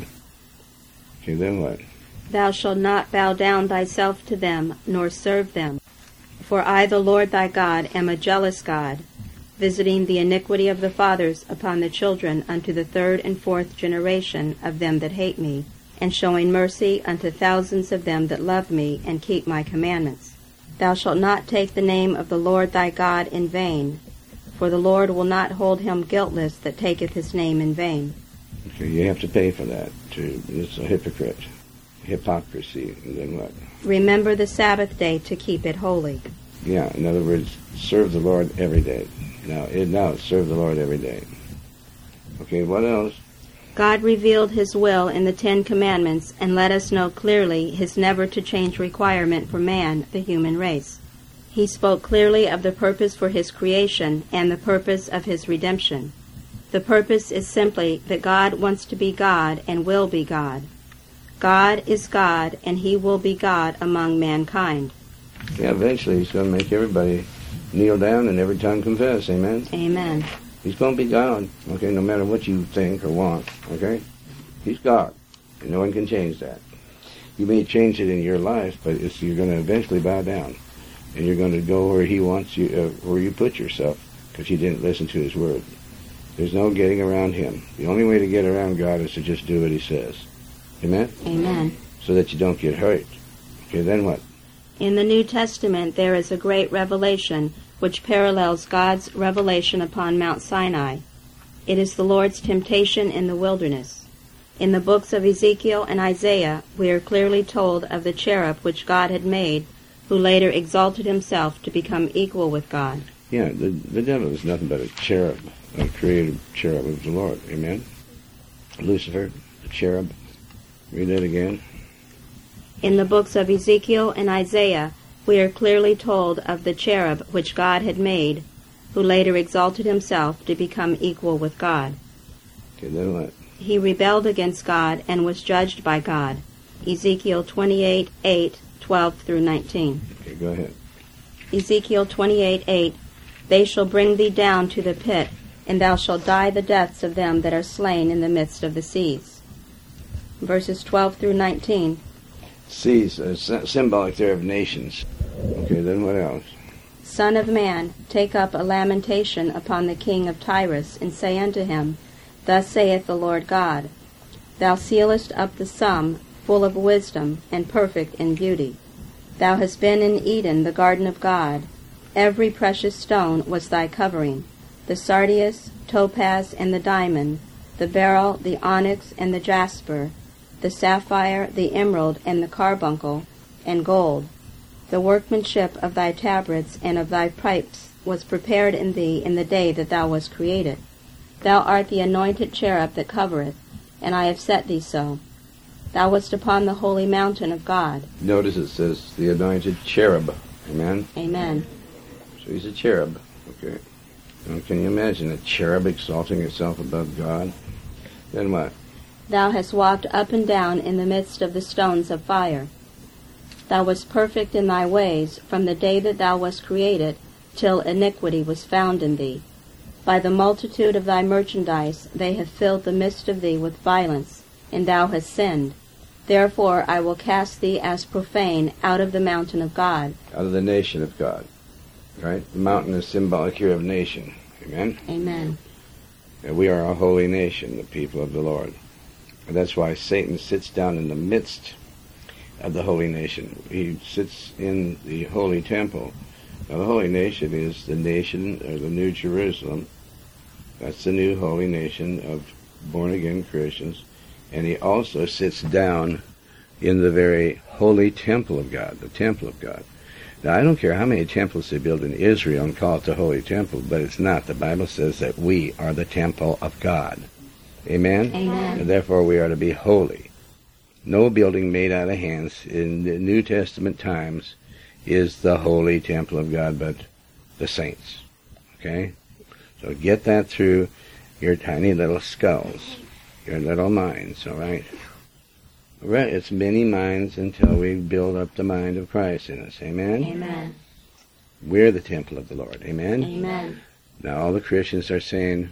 Okay, then what? Thou shalt not bow down thyself to them, nor serve them. For I, the Lord thy God, am a jealous God, visiting the iniquity of the fathers upon the children unto the third and fourth generation of them that hate me, and showing mercy unto thousands of them that love me and keep my commandments. Thou shalt not take the name of the Lord thy God in vain, for the Lord will not hold him guiltless that taketh his name in vain. Okay, you have to pay for that. It's a hypocrite. Hypocrisy. And then what? Remember the Sabbath day to keep it holy. Yeah, in other words, serve the Lord every day. Now, serve the Lord every day. Okay, what else? God revealed his will in the Ten Commandments and let us know clearly his never-to-change requirement for man, the human race. He spoke clearly of the purpose for his creation and the purpose of his redemption. The purpose is simply that God wants to be God and will be God. God is God, and he will be God among mankind. Yeah, eventually he's going to make everybody kneel down and every tongue confess. Amen? Amen. He's going to be God, okay, no matter what you think or want, okay? He's God, and no one can change that. You may change it in your life, but you're going to eventually bow down, and you're going to go where he wants you, where you put yourself, because you didn't listen to his word. There's no getting around him. The only way to get around God is to just do what he says. Amen? Amen. So that you don't get hurt. Okay, then what? In the New Testament there is a great revelation which parallels God's revelation upon Mount Sinai. It is the Lord's temptation in the wilderness. In the books of Ezekiel and Isaiah, we are clearly told of the cherub which God had made, who later exalted himself to become equal with God. Yeah, the devil is nothing but a cherub, a created cherub of the Lord. Amen? Lucifer, the cherub. Read that again. In the books of Ezekiel and Isaiah, we are clearly told of the cherub which God had made, who later exalted himself to become equal with God. Okay, then what? He rebelled against God and was judged by God. Ezekiel 28:8, 12 through 19. Okay, go ahead. Ezekiel 28:8, They shall bring thee down to the pit, and thou shalt die the deaths of them that are slain in the midst of the seas. Verses 12 through 19. Seas, symbolic there of nations. Okay, then what else? Son of man, take up a lamentation upon the king of Tyrus, and say unto him, Thus saith the Lord God, Thou sealest up the sum, full of wisdom, and perfect in beauty. Thou hast been in Eden, the garden of God. Every precious stone was thy covering, the sardius, topaz, and the diamond, the beryl, the onyx, and the jasper, the sapphire, the emerald, and the carbuncle, and gold. The workmanship of thy tabrets and of thy pipes was prepared in thee in the day that thou wast created. Thou art the anointed cherub that covereth, and I have set thee so. Thou wast upon the holy mountain of God. Notice it says the anointed cherub. Amen? Amen. So he's a cherub. Okay. Now, can you imagine a cherub exalting itself above God? Then what? Thou hast walked up and down in the midst of the stones of fire. Thou wast perfect in thy ways from the day that thou wast created, till iniquity was found in thee. By the multitude of thy merchandise they have filled the midst of thee with violence, and thou hast sinned. Therefore I will cast thee as profane out of the mountain of God. Out of the nation of God. Right? The mountain is symbolic here of nation. Amen? Amen. And we are a holy nation, the people of the Lord. And that's why Satan sits down in the midst of the holy nation. He sits in the holy temple. Now, the holy nation is the nation, or the New Jerusalem. That's the new holy nation of born-again Christians. And he also sits down in the very holy temple of God, the temple of God. Now, I don't care how many temples they build in Israel and call it the holy temple, but it's not. The Bible says that we are the temple of God. Amen? Amen. And therefore we are to be holy. No building made out of hands in the New Testament times is the holy temple of God, but the saints. Okay? So get that through your tiny little skulls, your little minds, all right? Right, it's many minds until we build up the mind of Christ in us. Amen? Amen. We're the temple of the Lord. Amen? Amen. Now all the Christians are saying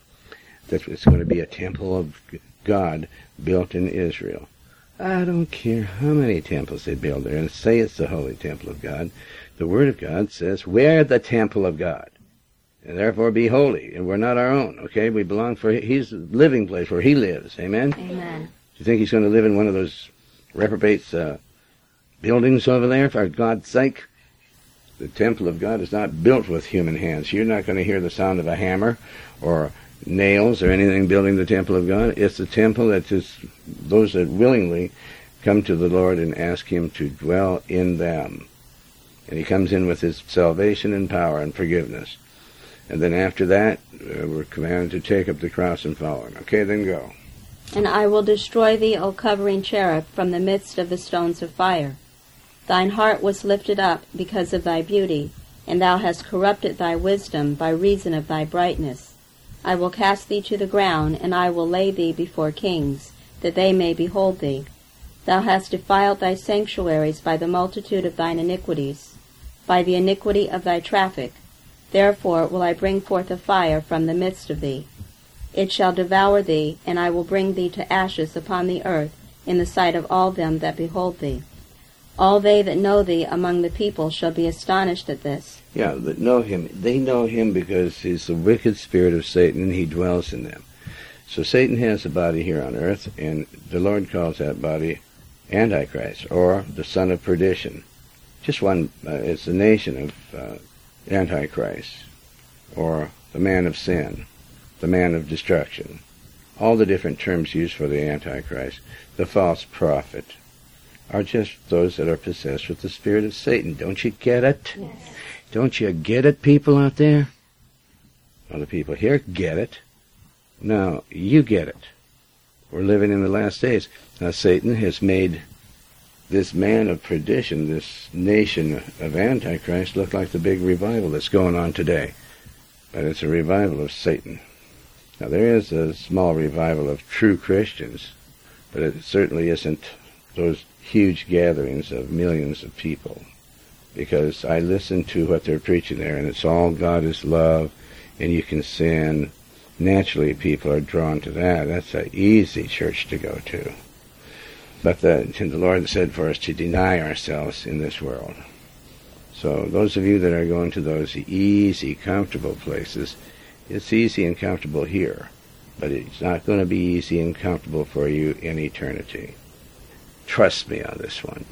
that it's going to be a temple of God built in Israel. I don't care how many temples they build there and say it's the holy temple of God. The Word of God says we're the temple of God. And therefore be holy. And we're not our own, okay? We belong for He's the living place where He lives. Amen? Amen. Do you think He's going to live in one of those reprobates buildings over there, for God's sake? The temple of God is not built with human hands. You're not going to hear the sound of a hammer or nails or anything building the temple of God. It's the temple that is those that willingly come to the Lord and ask Him to dwell in them. And He comes in with His salvation and power and forgiveness. And then after that, we're commanded to take up the cross and follow Him. Okay, then go. And I will destroy thee, O covering cherub, from the midst of the stones of fire. Thine heart was lifted up because of thy beauty, and thou hast corrupted thy wisdom by reason of thy brightness. I will cast thee to the ground, and I will lay thee before kings, that they may behold thee. Thou hast defiled thy sanctuaries by the multitude of thine iniquities, by the iniquity of thy traffic. Therefore will I bring forth a fire from the midst of thee. It shall devour thee, and I will bring thee to ashes upon the earth in the sight of all them that behold thee. All they that know thee among the people shall be astonished at this. Yeah, that know Him. They know Him because He's the wicked spirit of Satan, and He dwells in them. So Satan has a body here on earth, and the Lord calls that body Antichrist, or the son of perdition. Just one, it's the nation of Antichrist, or the man of sin, the man of destruction. All the different terms used for the Antichrist, the false prophet, are just those that are possessed with the spirit of Satan. Don't you get it? Yes. Don't you get it, people out there? Well, the people here get it. Now, you get it. We're living in the last days. Now, Satan has made this man of perdition, this nation of Antichrist, look like the big revival that's going on today. But it's a revival of Satan. Now, there is a small revival of true Christians, but it certainly isn't those huge gatherings of millions of people. Because I listen to what they're preaching there, and it's all God is love, and you can sin. Naturally, people are drawn to that. That's an easy church to go to. But the Lord said for us to deny ourselves in this world. So those of you that are going to those easy, comfortable places, it's easy and comfortable here, but it's not going to be easy and comfortable for you in eternity. Trust me on this one.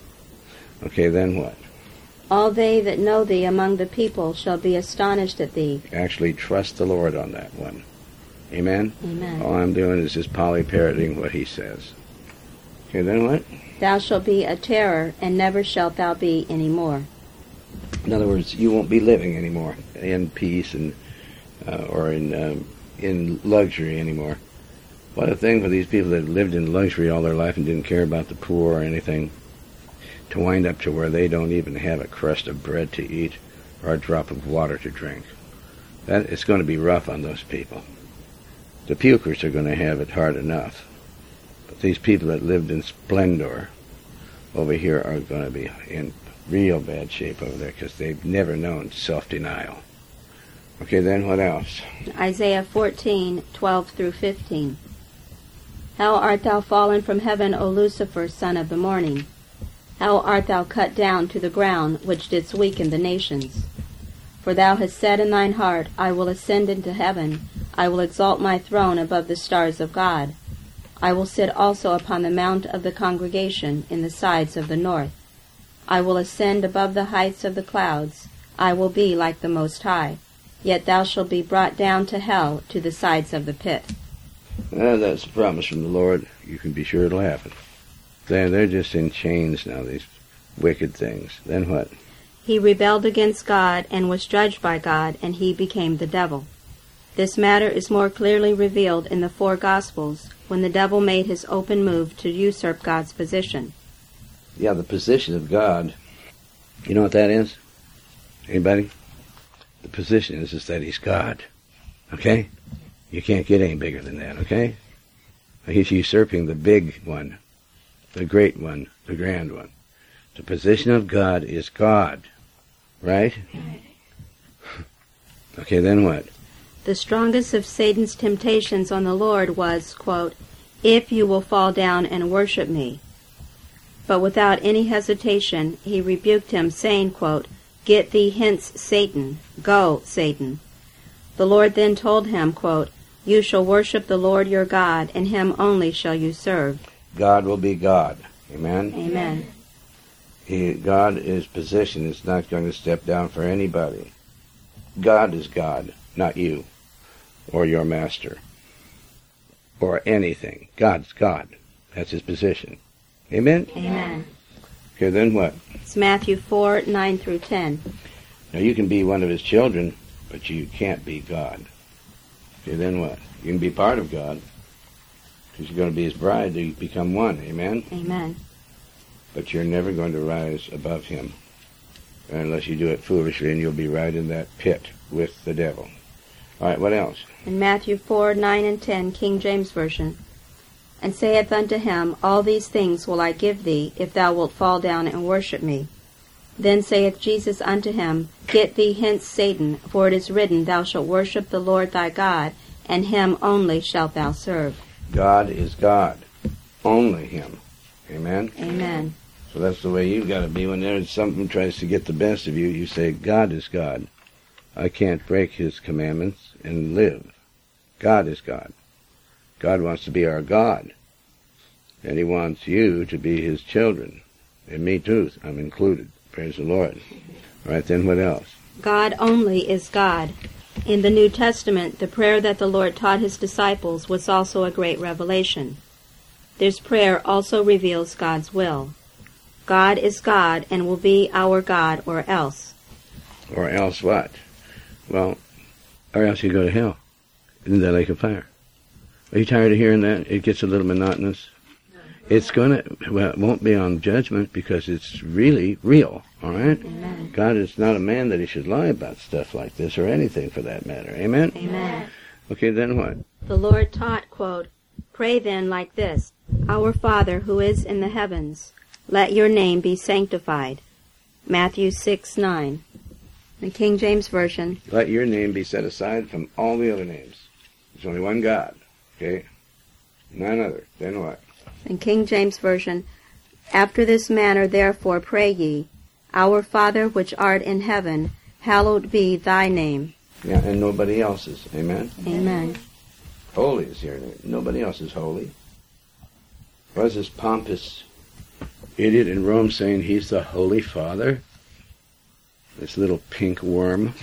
Okay, then what? All they that know thee among the people shall be astonished at thee. Actually, trust the Lord on that one. Amen? Amen. All I'm doing is just poly-parroting what He says. Okay, then what? Thou shalt be a terror, and never shalt thou be any more. In other words, you won't be living anymore in peace and or in luxury anymore. What a thing for these people that lived in luxury all their life and didn't care about the poor or anything, to wind up to where they don't even have a crust of bread to eat or a drop of water to drink. That it's going to be rough on those people. The pukers are going to have it hard enough. But these people that lived in splendor over here are going to be in real bad shape over there because they've never known self-denial. Okay, then what else? Isaiah 14:12 through 15. How art thou fallen from heaven, O Lucifer, son of the morning? How art thou cut down to the ground, which didst weaken the nations? For thou hast said in thine heart, I will ascend into heaven, I will exalt my throne above the stars of God. I will sit also upon the mount of the congregation in the sides of the north. I will ascend above the heights of the clouds. I will be like the Most High. Yet thou shalt be brought down to hell, to the sides of the pit. That's a promise from the Lord. You can be sure it'll happen. They're just in chains now, these wicked things. Then what? He rebelled against God and was judged by God, and he became the devil. This matter is more clearly revealed in the four Gospels, when the devil made his open move to usurp God's position. Yeah, the position of God. You know what that is? Anybody? The position is that he's God. Okay? You can't get any bigger than that, okay? He's usurping the big one, the great one, the grand one. The position of God is God. Right? Okay, then what? The strongest of Satan's temptations on the Lord was, quote, "If you will fall down and worship me." But without any hesitation, he rebuked him, saying, quote, "Get thee hence, Satan. Go, Satan." The Lord then told him, quote, "You shall worship the Lord your God, and him only shall you serve." God will be God. Amen? Amen. God, his position is not going to step down for anybody. God is God, not you, or your master, or anything. God's God. That's his position. Amen? Amen. Okay, then what? It's Matthew 4, 9 through 10. Now you can be one of his children, but you can't be God. Okay, then what? You can be part of God, because you're going to be his bride to become one. Amen? Amen. But you're never going to rise above him, unless you do it foolishly, and you'll be right in that pit with the devil. All right, what else? In Matthew 4, 9 and 10, King James Version, "And saith unto him, All these things will I give thee, if thou wilt fall down and worship me. Then saith Jesus unto him, Get thee hence, Satan, for it is written, Thou shalt worship the Lord thy God, and him only shalt thou serve." God is God. Only him. Amen? Amen. So that's the way you've got to be. When there's something tries to get the best of you, you say, God is God. I can't break his commandments and live. God is God. God wants to be our God. And he wants you to be his children. And me too. I'm included. Praise the Lord. All right, then what else? God only is God. In the New Testament, the prayer that the Lord taught his disciples was also a great revelation. This prayer also reveals God's will. God is God and will be our God, or else. Or else what? Well, or else you go to hell in the lake of fire. Are you tired of hearing that? It gets a little monotonous. It's it won't be on judgment because it's really real, all right? Amen. God is not a man that he should lie about stuff like this or anything for that matter. Amen? Amen. Okay, then what? The Lord taught, quote, "Pray then like this, Our Father who is in the heavens, let your name be sanctified." Matthew 6, 9. The King James Version, Let your name be set aside from all the other names. There's only one God, okay? None other. Then what? in King James Version, "After this manner therefore pray ye, Our Father which art in heaven, hallowed be thy name." Yeah, and nobody else's. Amen? Amen. Holy is your name. Nobody else is holy. Was this pompous idiot in Rome saying he's the Holy Father? This little pink worm.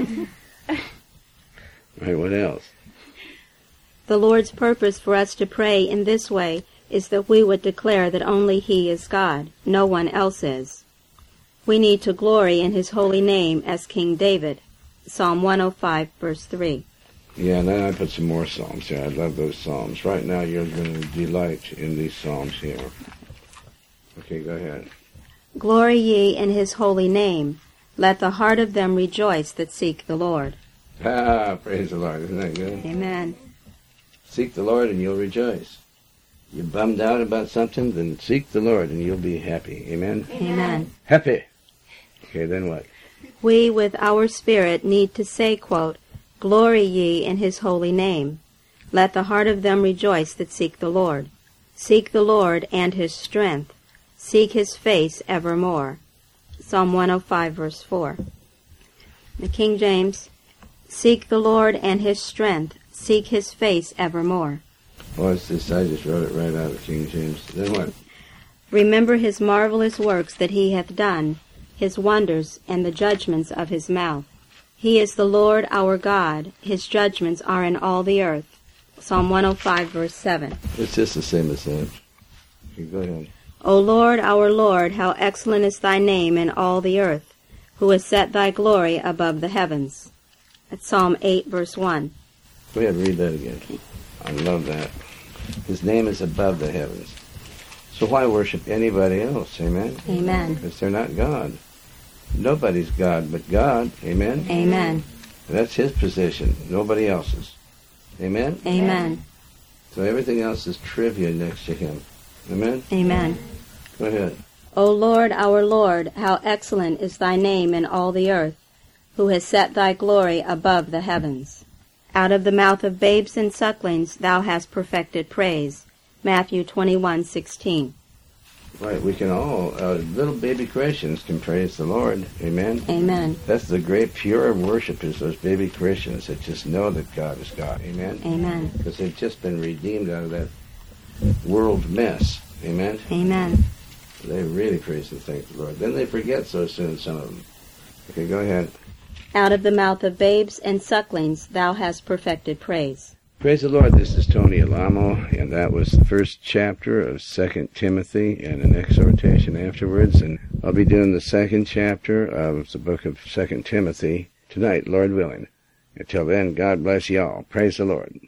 Right, what else? The Lord's purpose for us to pray in this way is that we would declare that only He is God, no one else is. We need to glory in His holy name as King David. Psalm 105, verse 3. Yeah, and then I put some more psalms here. I love those psalms. Right now you're going to delight in these psalms here. Okay, go ahead. "Glory ye in His holy name. Let the heart of them rejoice that seek the Lord." Ah, praise the Lord. Isn't that good? Amen. Seek the Lord and you'll rejoice. You're bummed out about something, then seek the Lord and you'll be happy. Amen? Amen. Happy. Okay, then what? We, with our spirit, need to say, quote, "Glory ye in His holy name. Let the heart of them rejoice that seek the Lord. Seek the Lord and His strength. Seek His face evermore." Psalm 105, verse 4. The King James, "Seek the Lord and His strength. Seek His face evermore." What's this? I just wrote it right out of King James. Then what? Remember his marvelous works that he hath done, his wonders, and the judgments of his mouth. He is the Lord our God. His judgments are in all the earth. Psalm 105, verse 7. It's just the same as that. Okay, go ahead. O Lord, our Lord, how excellent is thy name in all the earth, who has set thy glory above the heavens. That's Psalm 8, verse 1. Go ahead, read that again. I love that. His name is above the heavens. So why worship anybody else? Amen? Amen. Because they're not God. Nobody's God but God. Amen? Amen. That's his position. Nobody else's. Amen? Amen. So everything else is trivia next to him. Amen? Amen. Go ahead. O Lord, our Lord, how excellent is thy name in all the earth, who has set thy glory above the heavens. Out of the mouth of babes and sucklings thou hast perfected praise. Matthew 21:16. Right, we can all, little baby Christians can praise the Lord. Amen? Amen. That's the great pure worship is those baby Christians that just know that God is God. Amen? Amen. Because they've just been redeemed out of that world mess. Amen? Amen. They really praise and thank the Lord. Then they forget so soon, some of them. Okay, go ahead. Out of the mouth of babes and sucklings thou hast perfected praise. Praise the Lord. This is Tony Alamo, and that was the first chapter of 2 Timothy and an exhortation afterwards. And I'll be doing the second chapter of the book of 2 Timothy tonight, Lord willing. Until then, God bless you all. Praise the Lord.